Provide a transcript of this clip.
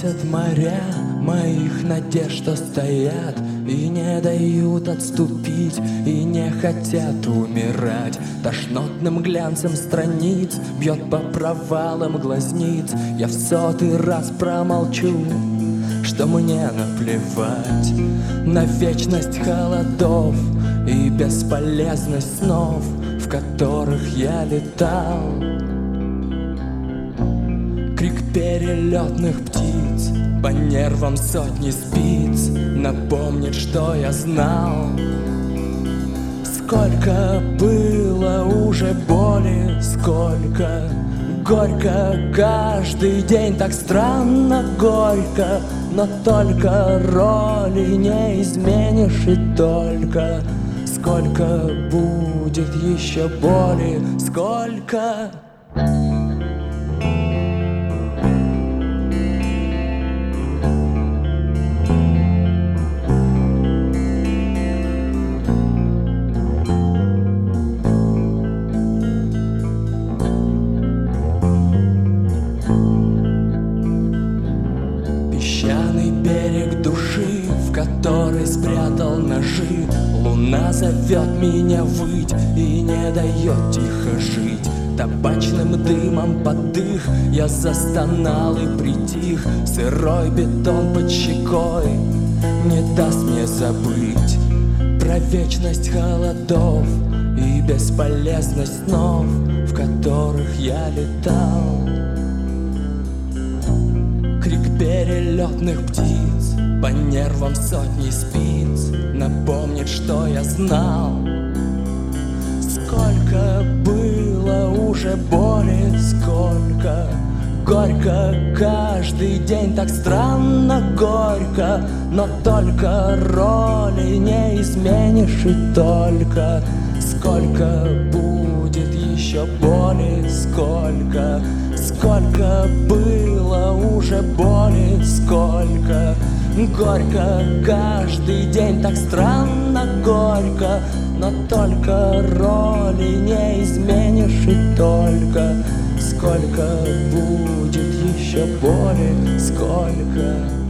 Уносят моря моих надежд, что стоят и не дают отступить, и не хотят умирать. Тошнотным глянцем страниц бьет по провалам глазниц. Я в 100-й раз промолчу, что мне наплевать на вечность холодов и бесполезность снов, в которых я летал. Крик перелетных птиц по нервам сотни спиц напомнит, что я знал. Сколько было уже боли, сколько горько каждый день, так странно горько, но только роли не изменишь, и только сколько будет еще боли, сколько. Песчаный берег души, в который спрятал ножи. Луна зовет меня выть и не дает тихо жить. Табачным дымом подых я застонал и притих. Сырой бетон под щекой не даст мне забыть про вечность холодов и бесполезность снов, в которых я летал. Крик перелетных птиц по нервам сотни спиц напомнит, что я знал. Сколько было уже боли, сколько горько каждый день, так странно горько, но только роли не изменишь, и только сколько будет еще боли, сколько было уже боли, сколько горько каждый день, так странно горько, но только роли не изменишь, и только сколько будет еще боли, сколько.